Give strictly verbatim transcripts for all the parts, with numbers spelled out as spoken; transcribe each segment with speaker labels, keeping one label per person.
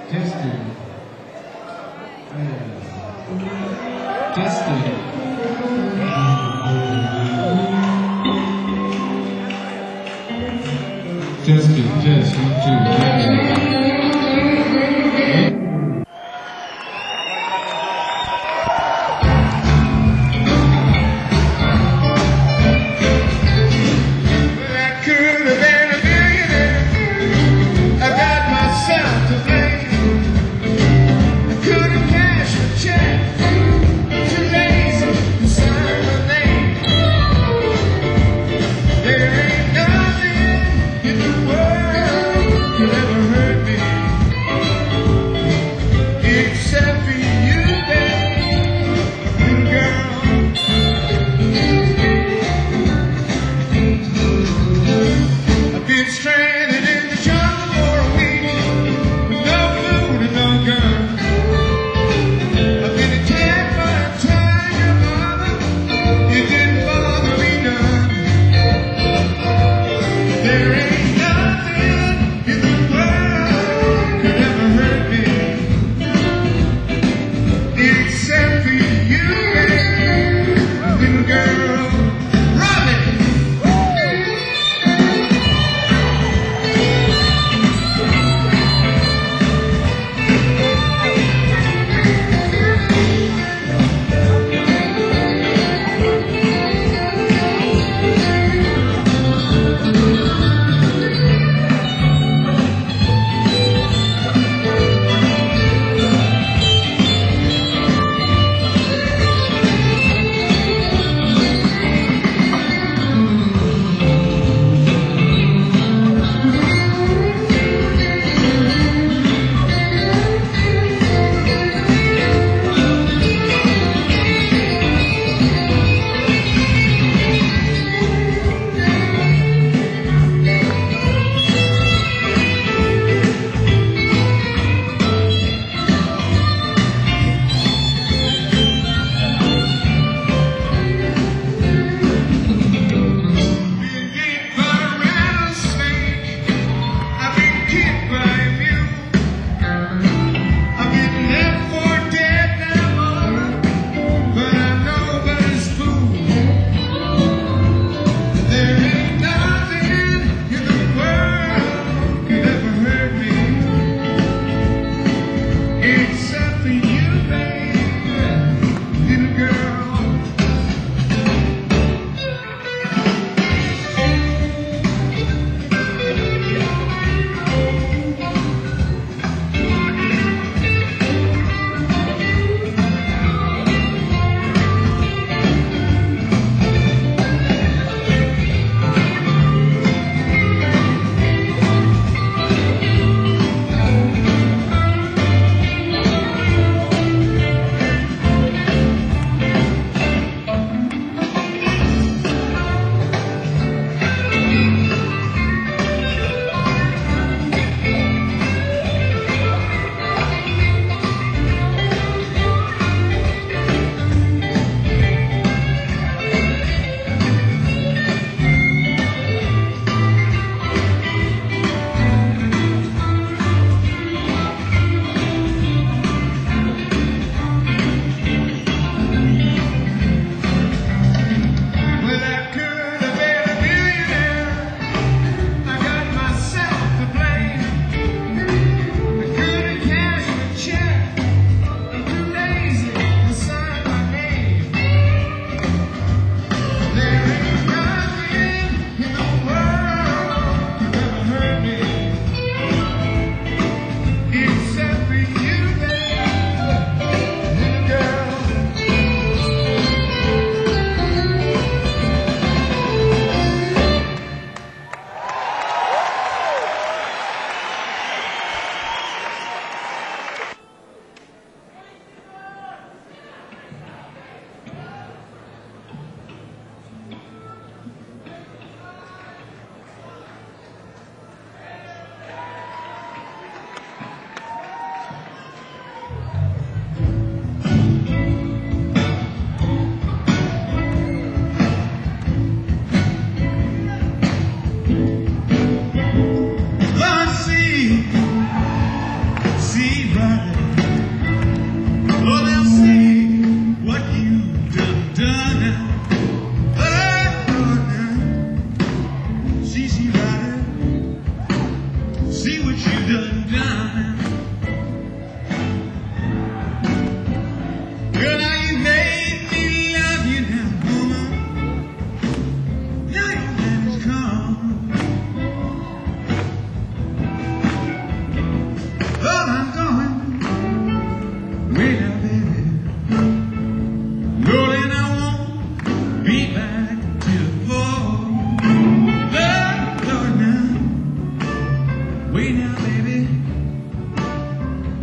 Speaker 1: Testing. Testing. Testing, test, one, two, three.
Speaker 2: There ain't nothing in the world could ever hurt me.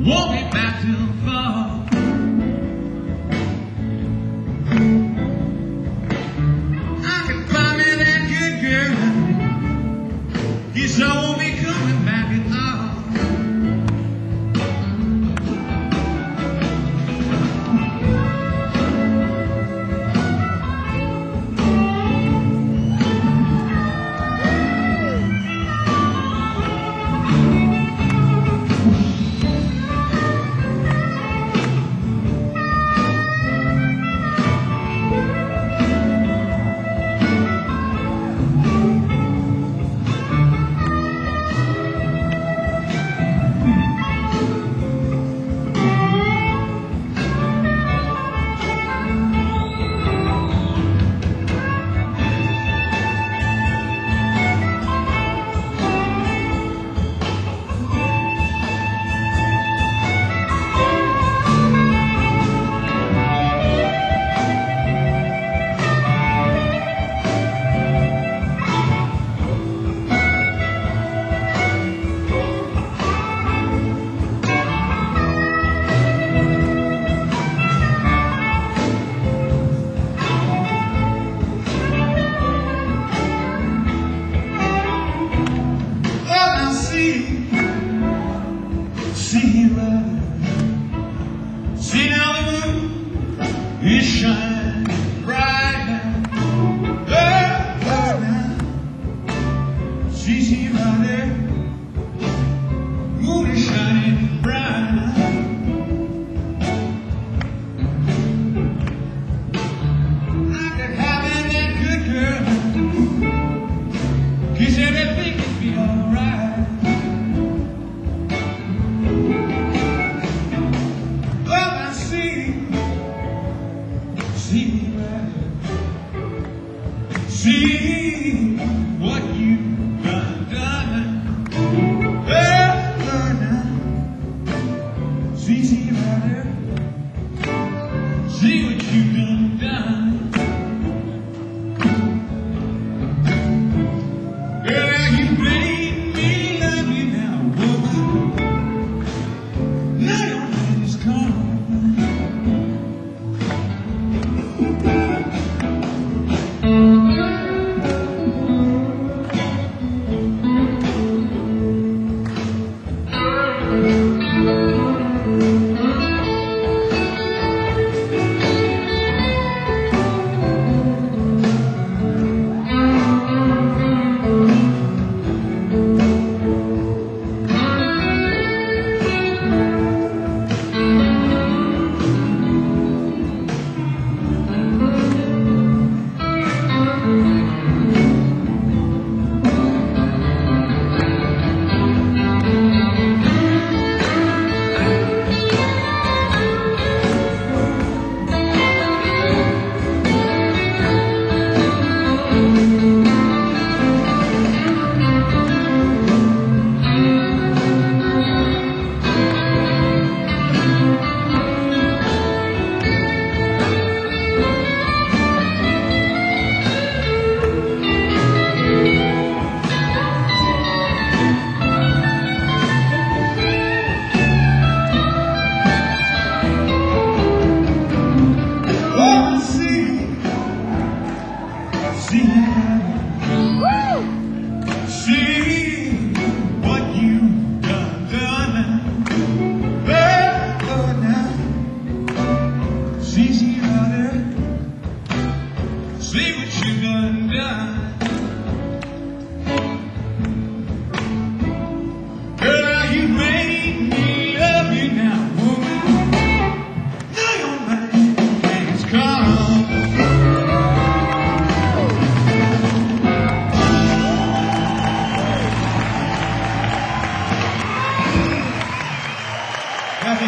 Speaker 2: won't be back till fall. I can find me that good girl. Guess I won't be coming back at all. See right, see now the moon is shining bright now. Oh, oh, now, see, see right there, moon is shining bright now. I could have in that good girl, 'cause everything could be alright. See right, see what you've done, done. Well, now, see, see right there, see what you've done, done. Girl, you made me love you now, woman. Now your man is gone. See what you've done, done. Oh, now, see, see right there, see what you've done, done. Girl, you made me love you now, woman. Now your man is gone. Happy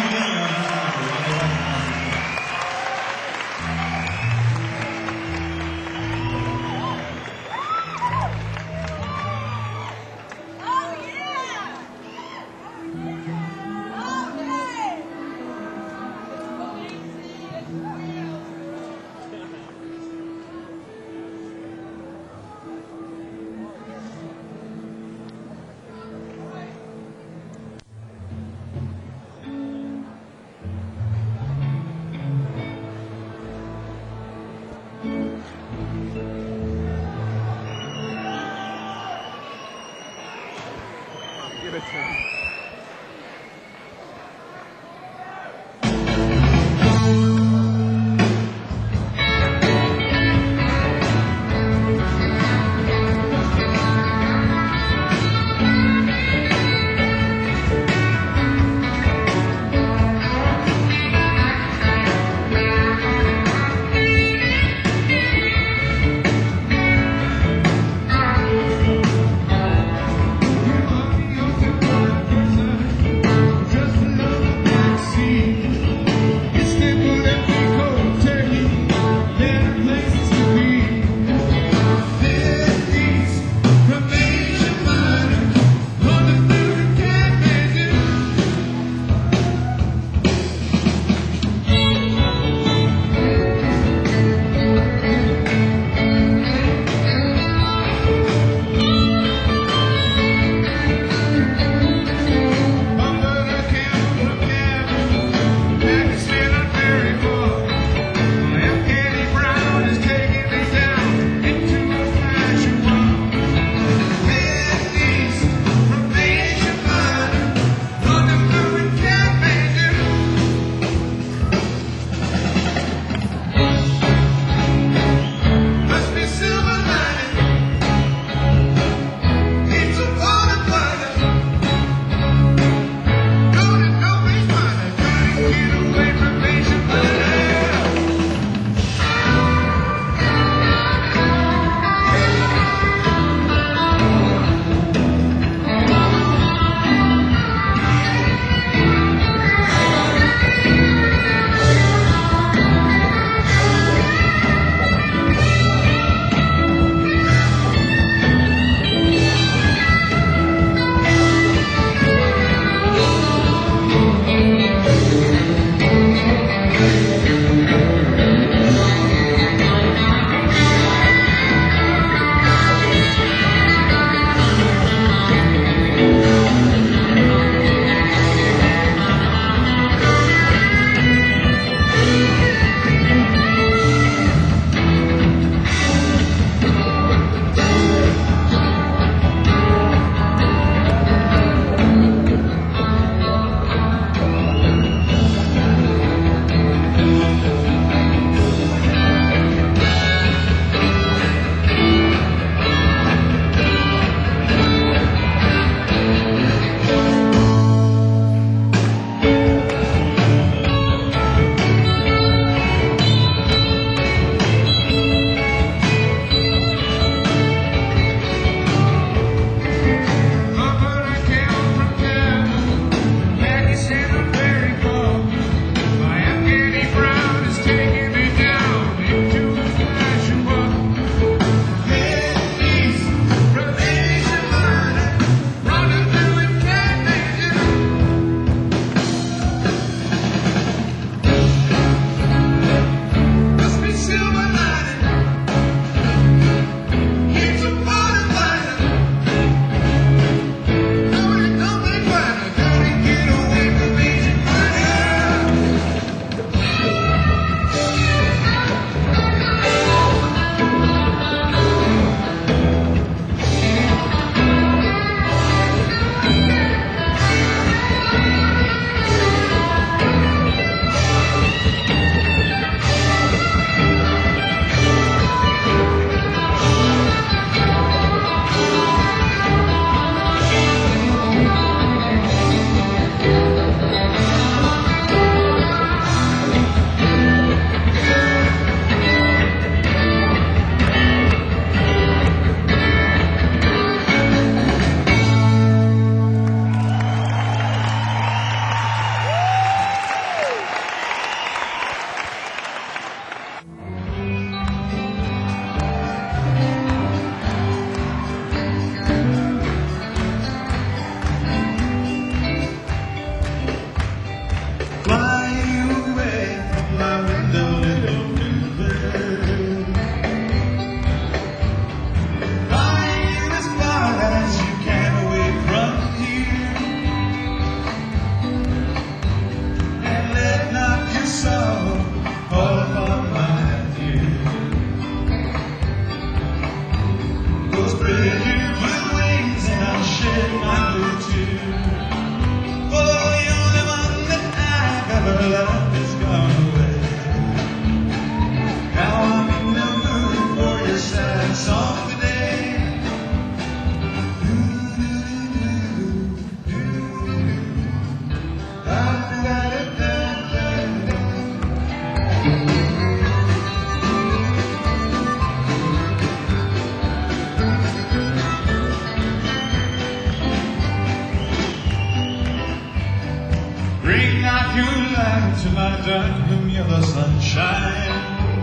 Speaker 2: not your light to my dark room, yellow sunshine.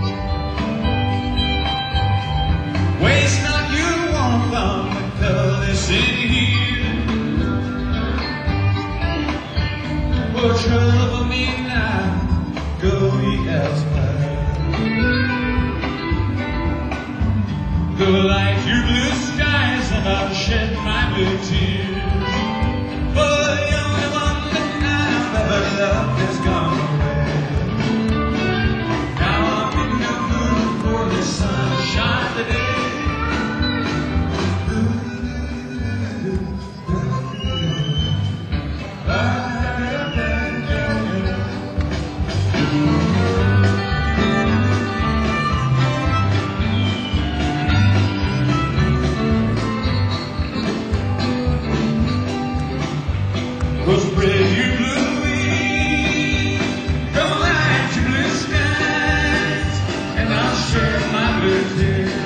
Speaker 2: Waste not your warmth on the colors in here. Oh, trouble me now, go ye elsewhere. Go light your blue skies and I'll shed my blue tears. For the only one that I've ever loved has gone away. Now I'm in the mood for the sunshine today. Go spread your blue wings, go light your blue skies, and I'll share my blue tears.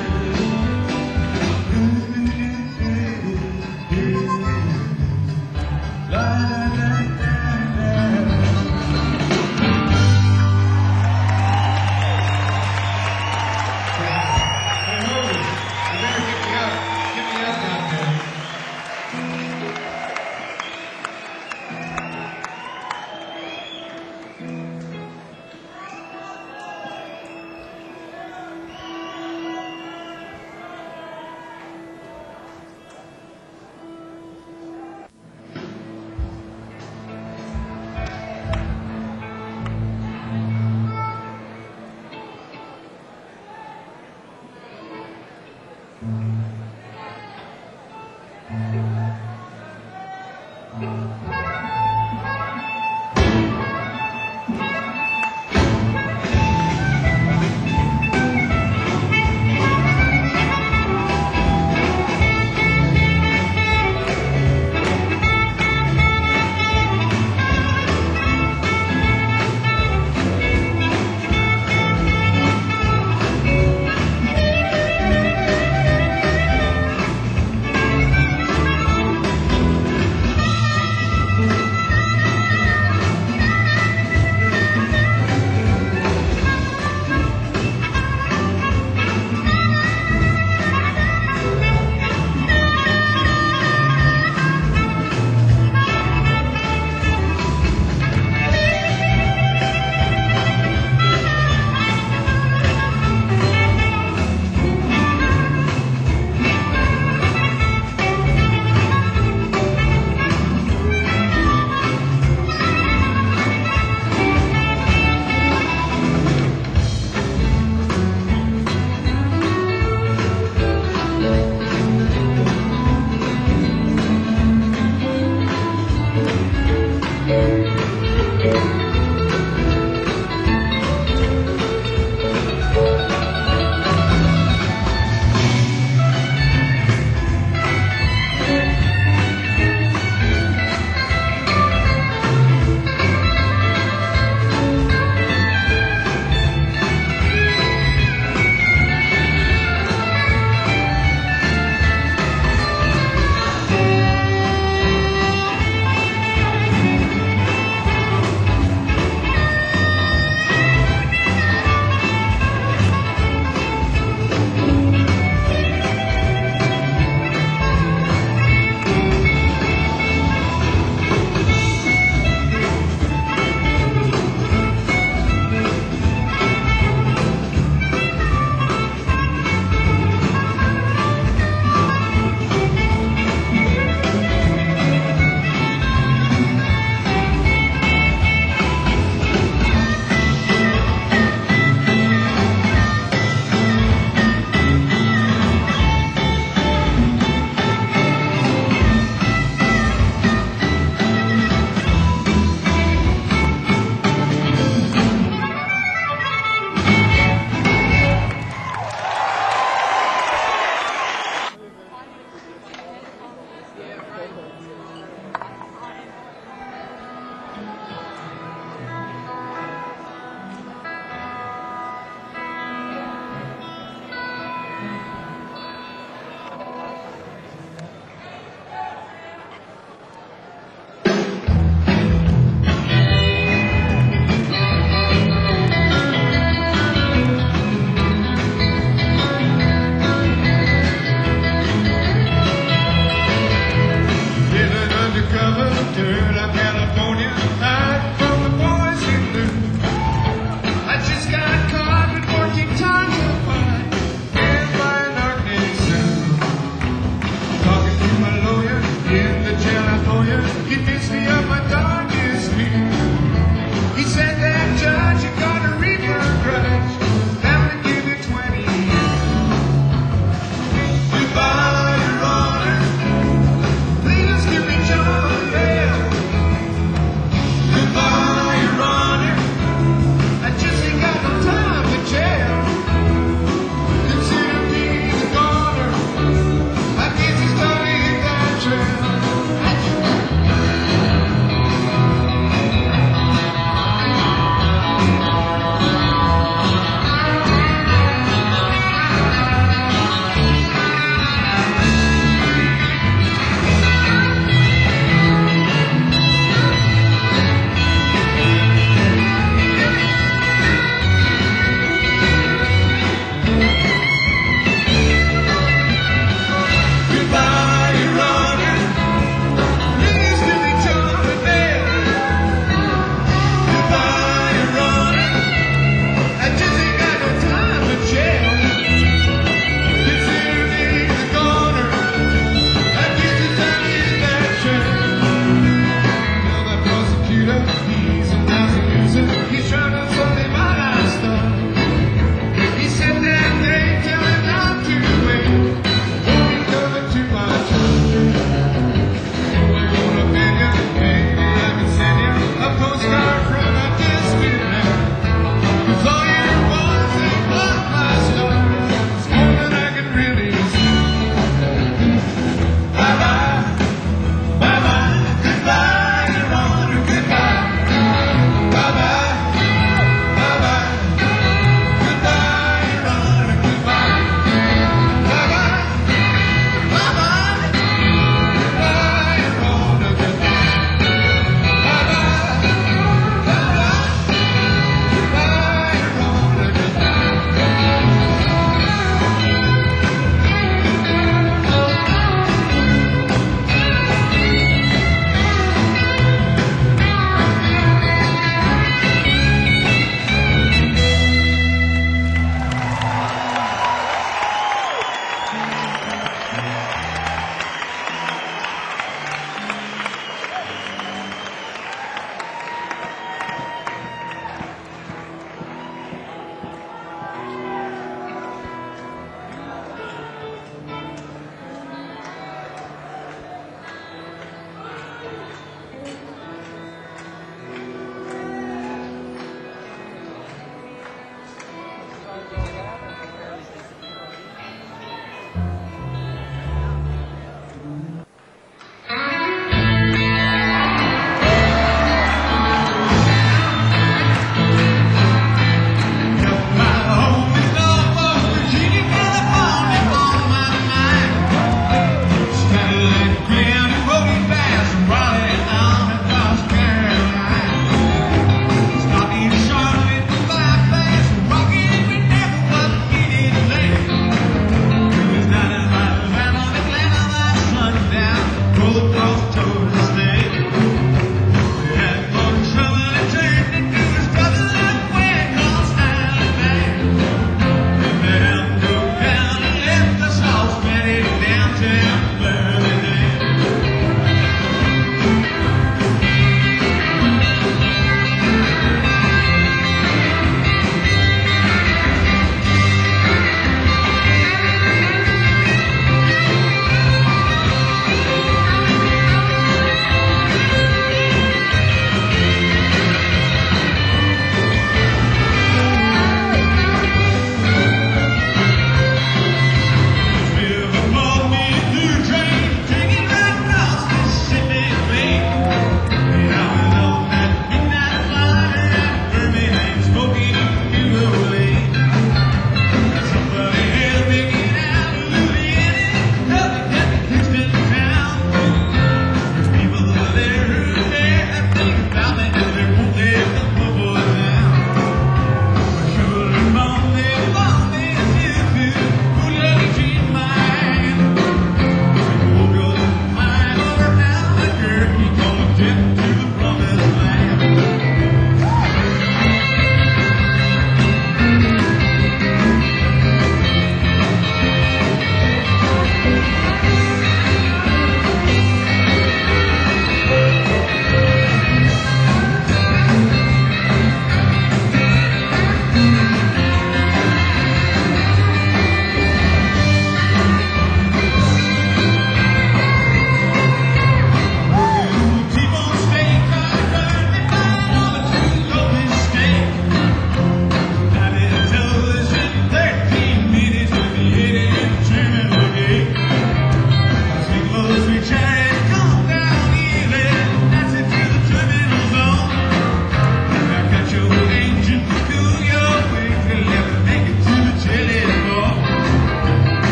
Speaker 2: La, la, la, la, la.
Speaker 1: Hey, Moses, you better get me up. Get me up out there.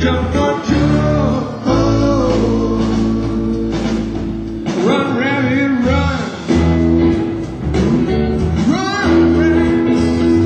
Speaker 2: Jump for joy. Run, rabbit, run. Run, rabbit.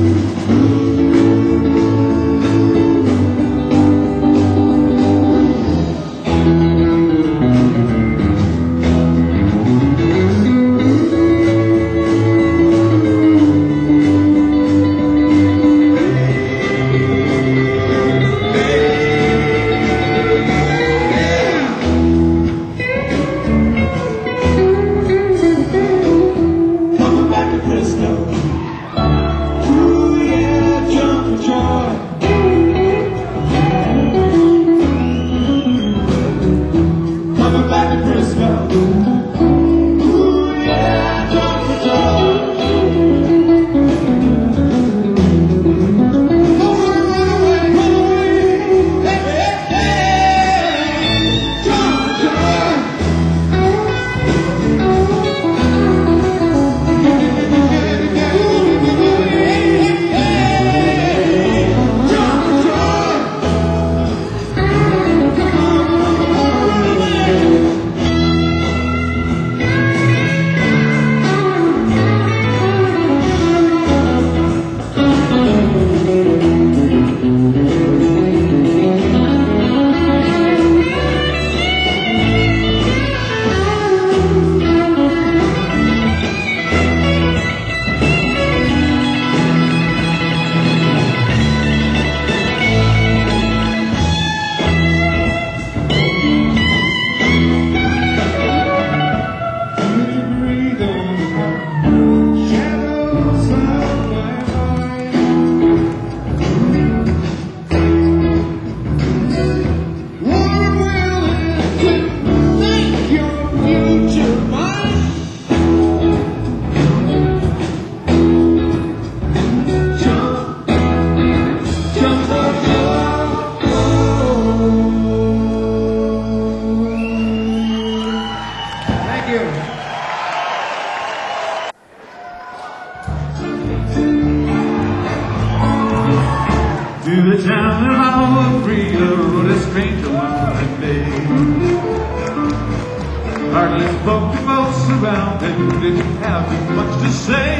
Speaker 2: To the town of our freedom, rode a stranger one day. Hardly spoke to folks around him, didn't have much to say.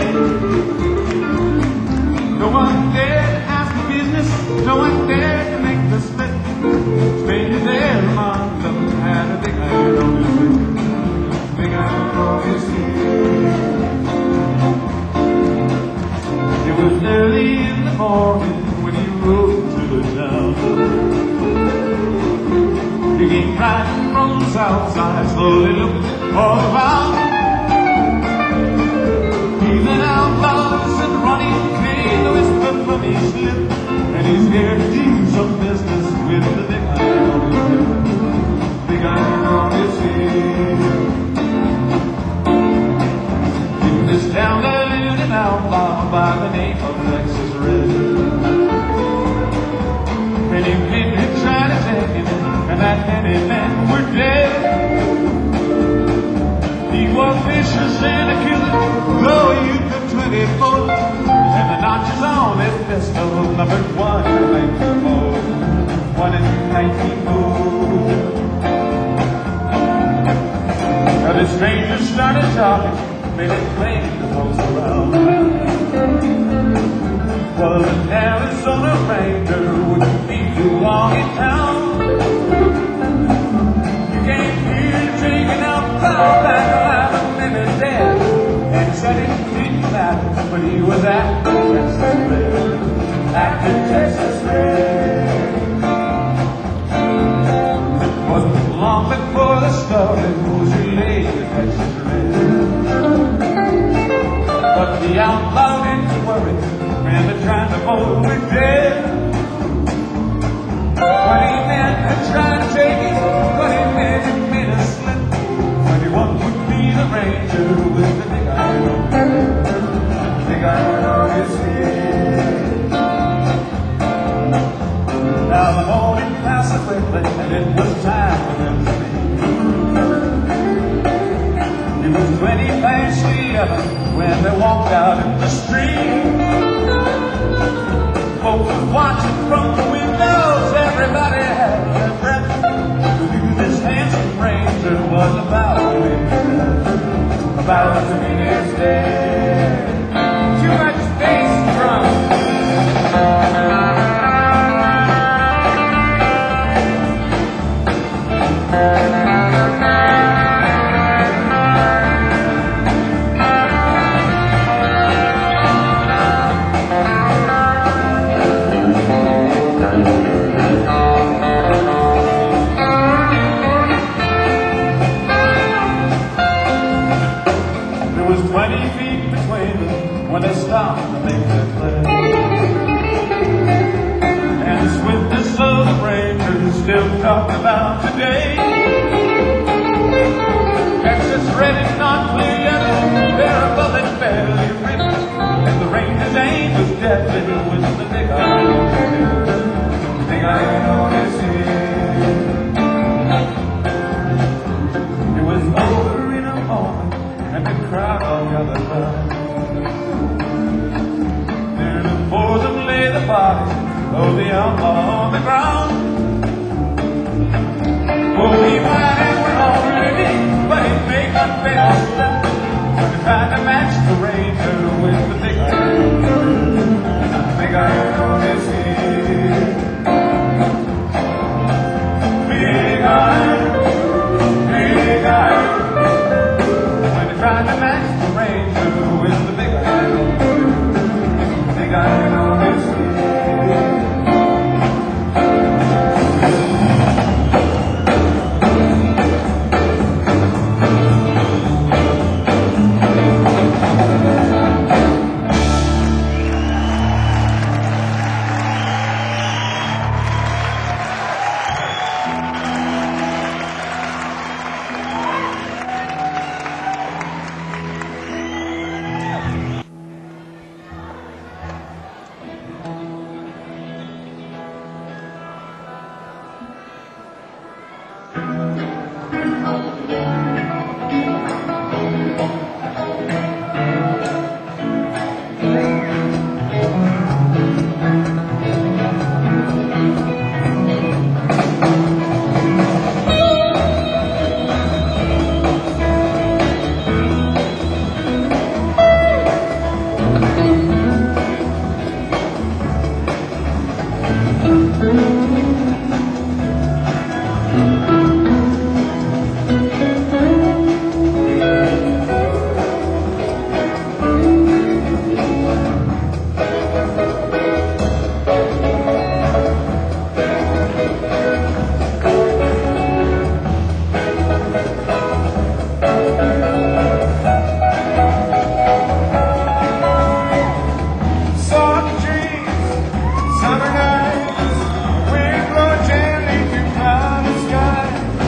Speaker 2: No one dared to ask for business, no one dared to make the slip. Stranger there among them had a big iron on his head, big iron on his head. It was early in the morning when he rode to the town. He came riding from the south side, slowly looking all around. Heaving out logs and running came the whisper from his lip, and he's here to do some business with the big iron on his head, big iron on his head. In this town there lived an outlaw by the name of Texas Red. Many men had tried to take him, and that many men were dead. He was vicious and a killer, though he could twenty-four, and the notches on his pistol numbered one in nineteen four, one in nineteen four. Now the stranger started talking, made it plain to folks around. Well, an Arizona Ranger wouldn't be too long in town. You came here to take an outlaw back alive and maybe dead, and he said it didn't matter, but he was after Texas Red, after Texas Red. Wasn't long before the story was relayed to Texas Red, but the outlaw didn't worry. And they're trying to hold me dead. Twenty men had tried to take it, twenty men had made a slip. Twenty-one would be the ranger with the big iron on his head, big iron on his head. Now the morning passed quickly, and it was time for them to leave. It was twenty past eleven when they walked out in the street. Folks was watching from the windows, everybody had about to be his day. Too much bass drum. There was twenty feet between them when they stopped to make their play. And the swiftness of the Rangers still talked about today. Texas red and not clear yellow, their bullets barely ripped, and the Rangers' aim was deadly with the big iron. The big iron on his head. It was over in a moment, and the crowd all gathered round. There before them lay the body of the outlaw on the ground. Oh, he might have went already, but it may not be all left. When they tried to match the Ranger with the big iron, the big iron on his head. Big iron, big iron. When they tried to match the Ranger with the big iron, the big iron on his head. Summer nights, wind blowing gently through cloudy skies.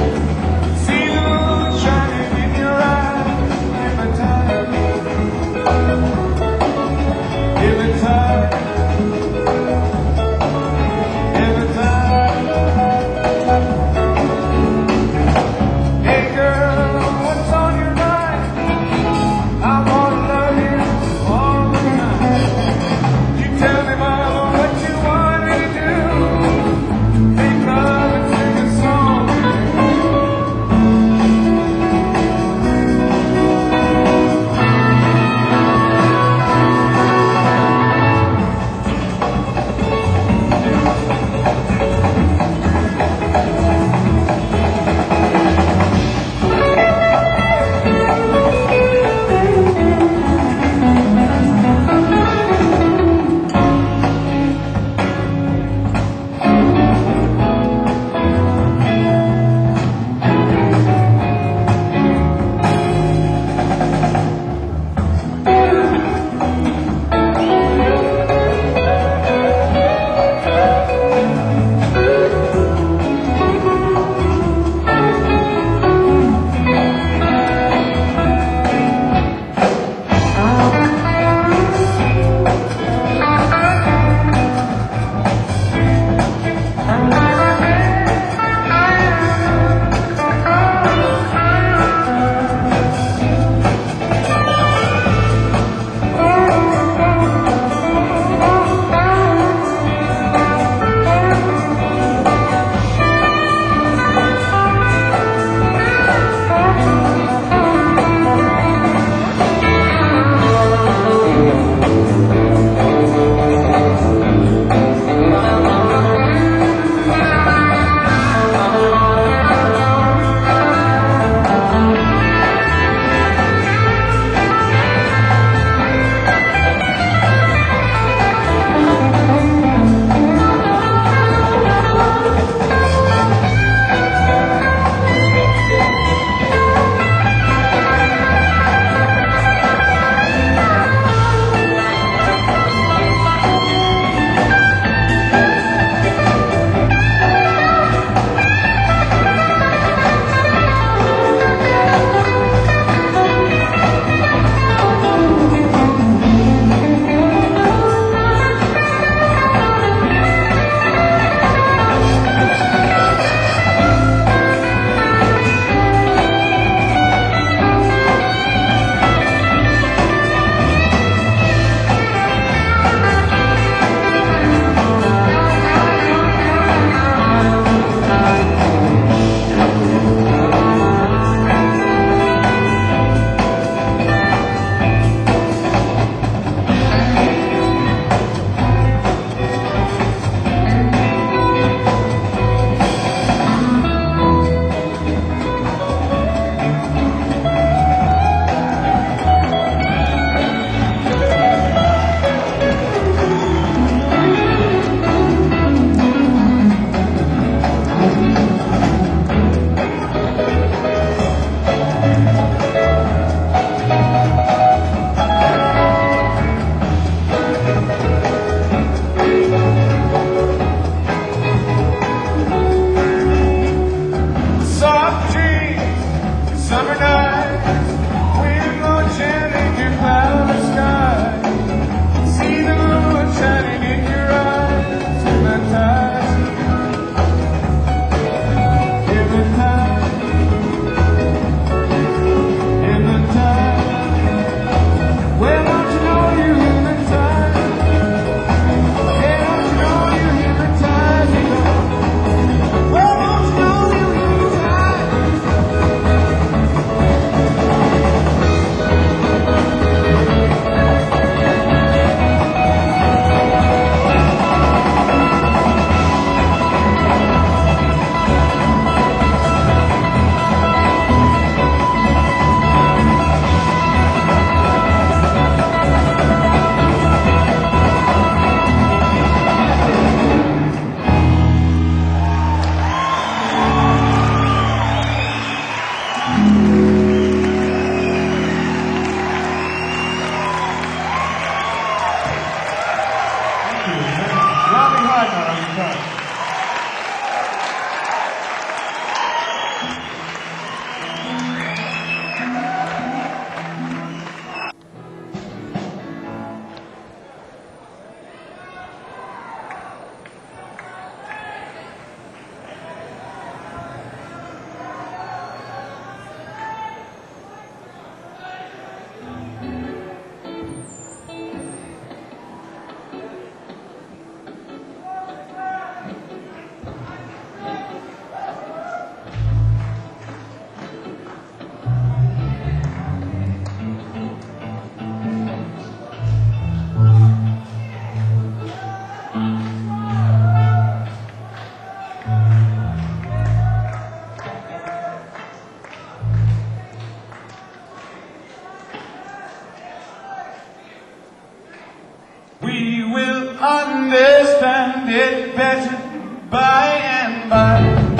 Speaker 2: it better by and by.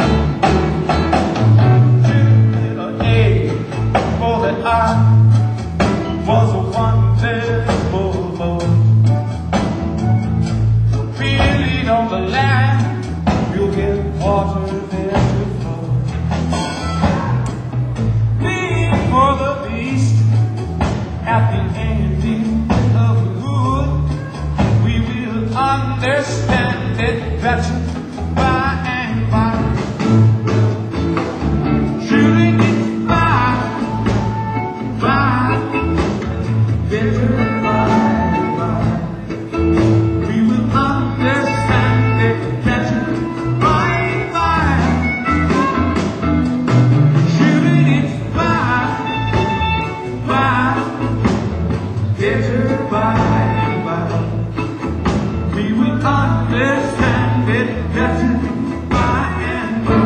Speaker 2: Little A, for that I was a wonderful boy. Feel it on the land, you'll get water there to flow. For the beast at the ending of the wood, we will understand it better by and by. Shooting it by, by, better by and by. We will understand it better by and by. Shooting it by, better by and by. We will understand it better by and by.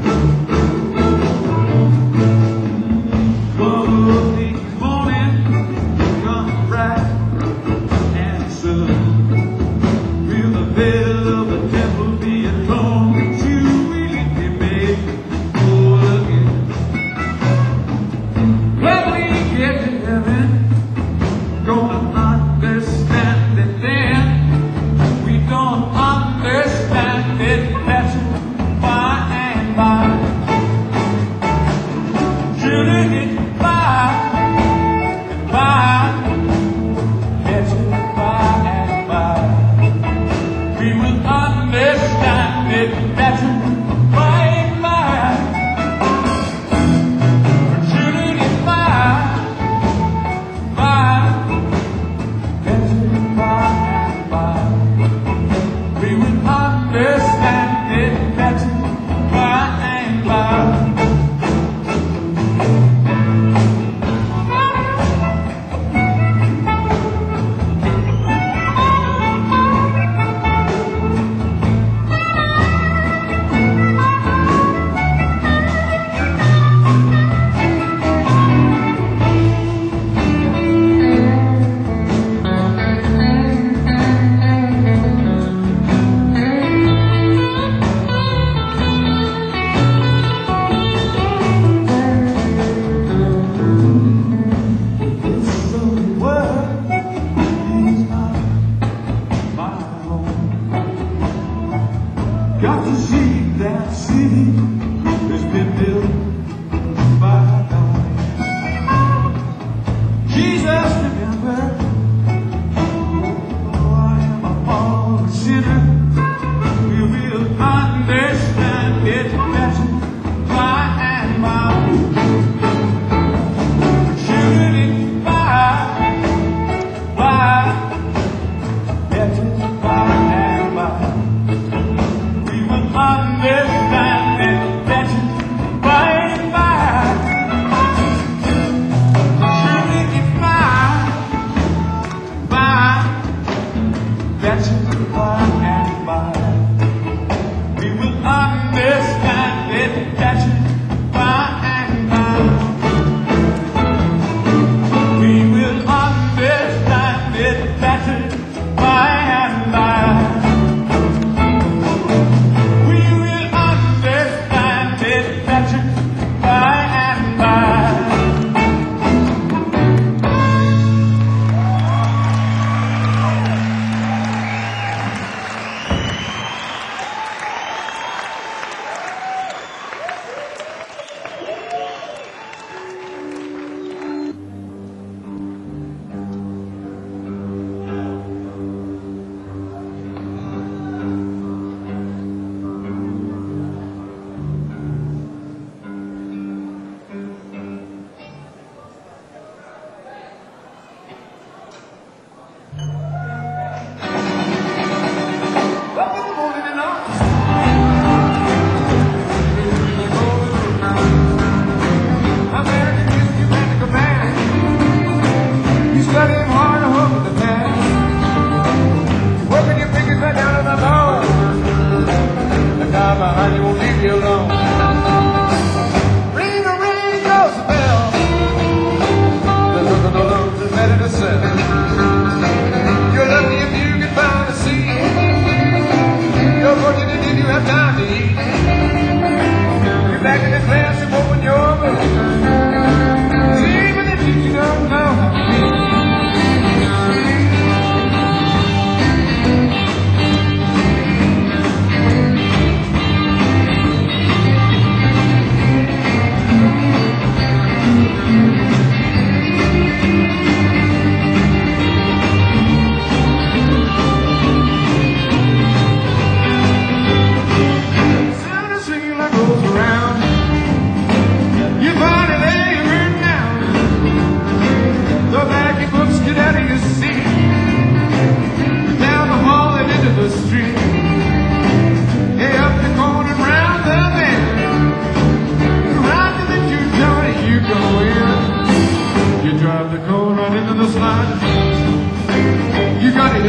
Speaker 2: Oh, the morning comes bright and soon. Will the bell of the temple be at home to really be made whole again? When we get to heaven, gonna understand it then. We don't understand it better by and by.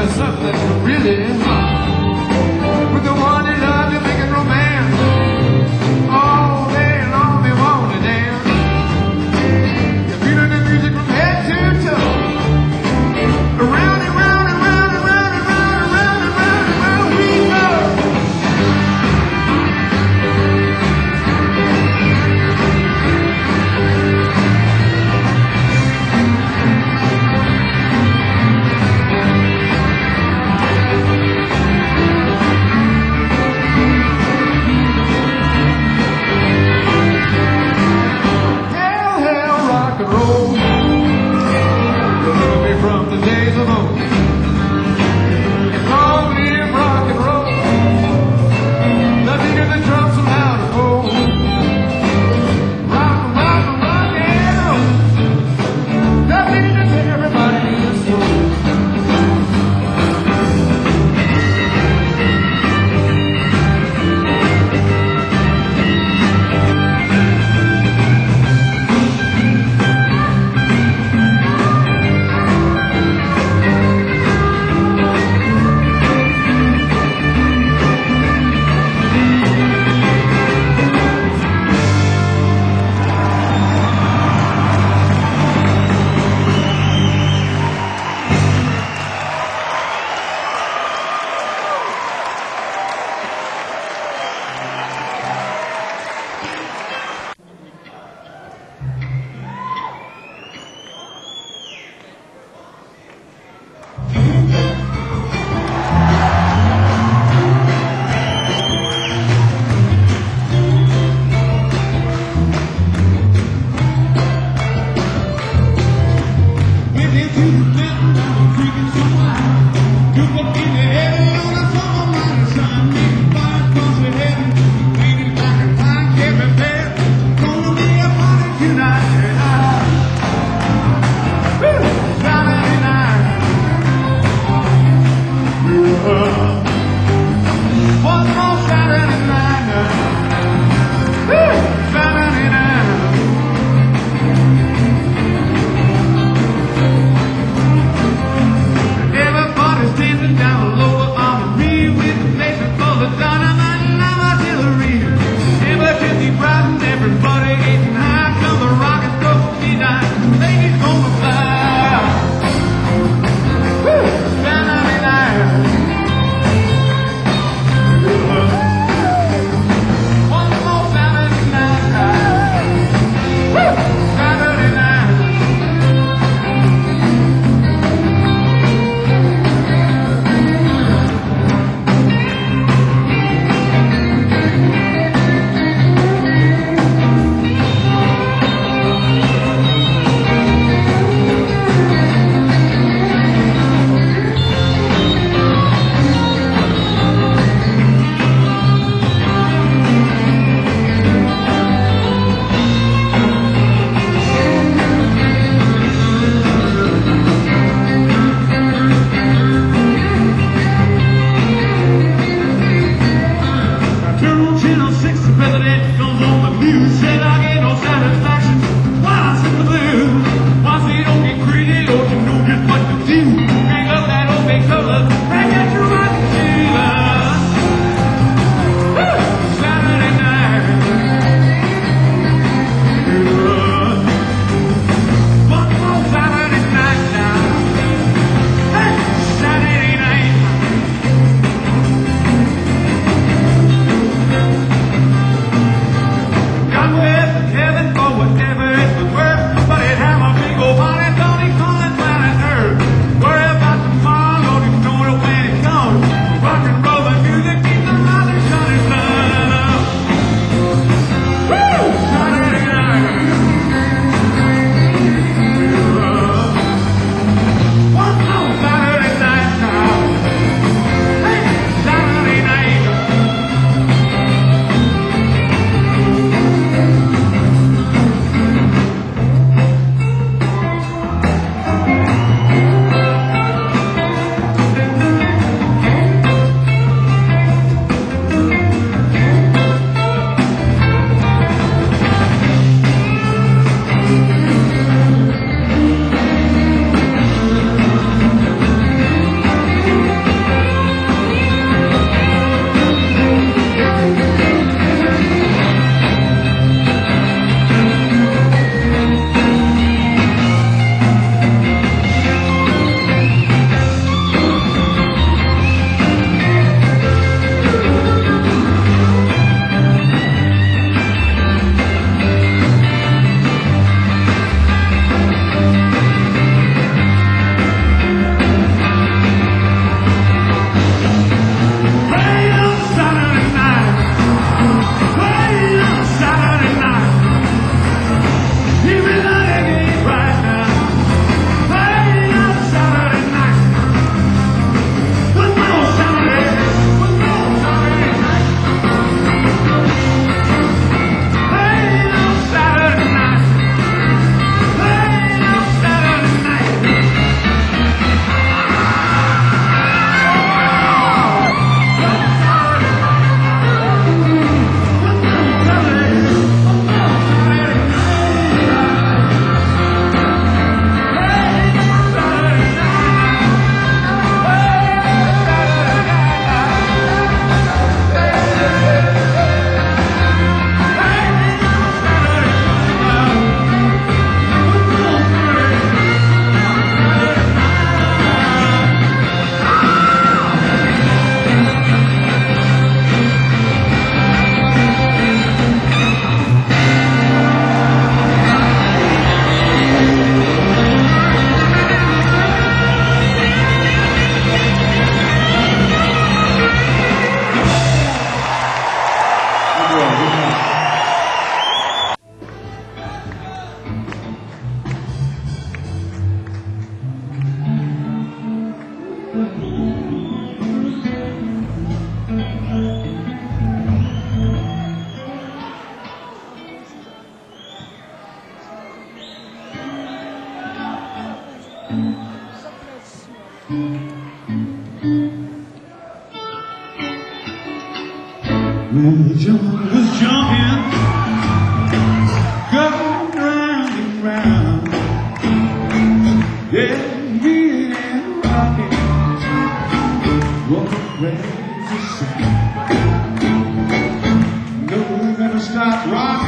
Speaker 1: there's something really wrong with the one you love, you're making romance all day long. They want to dance. You're feeling the music from head to toe. Around and round and round and round and round and round and round and round we go.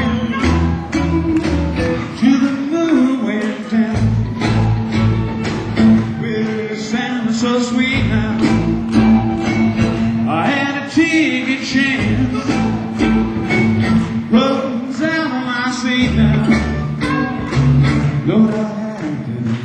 Speaker 2: to the moon went down. With the sound so sweet now, I had to take a chance. Rose out on my seat now. Lord, I had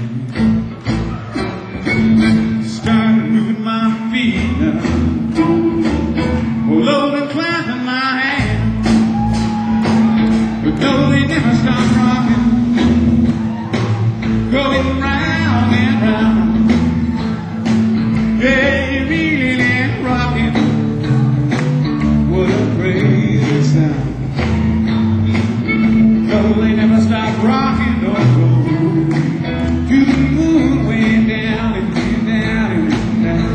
Speaker 2: to start moving my feet now. Oh, Lord, I'm clapping my hands, but no, they never stop rocking, going round and round. Yeah, you really ain't rocking. What a crazy sound. No, they never stop rocking, no, no. To the moon, way down and way down and way down.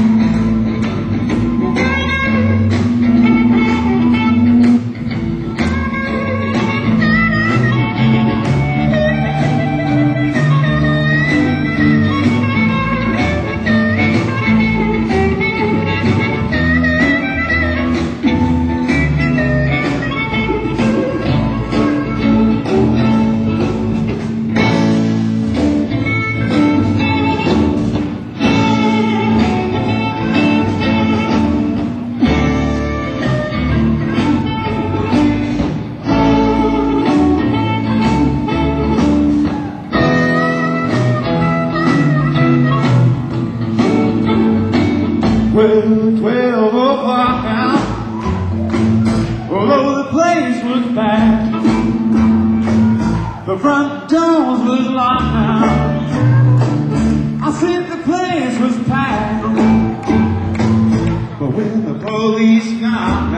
Speaker 2: Well, twelve o'clock now, although the place was packed, the front doors was locked now. I said the place was packed, but when the police come,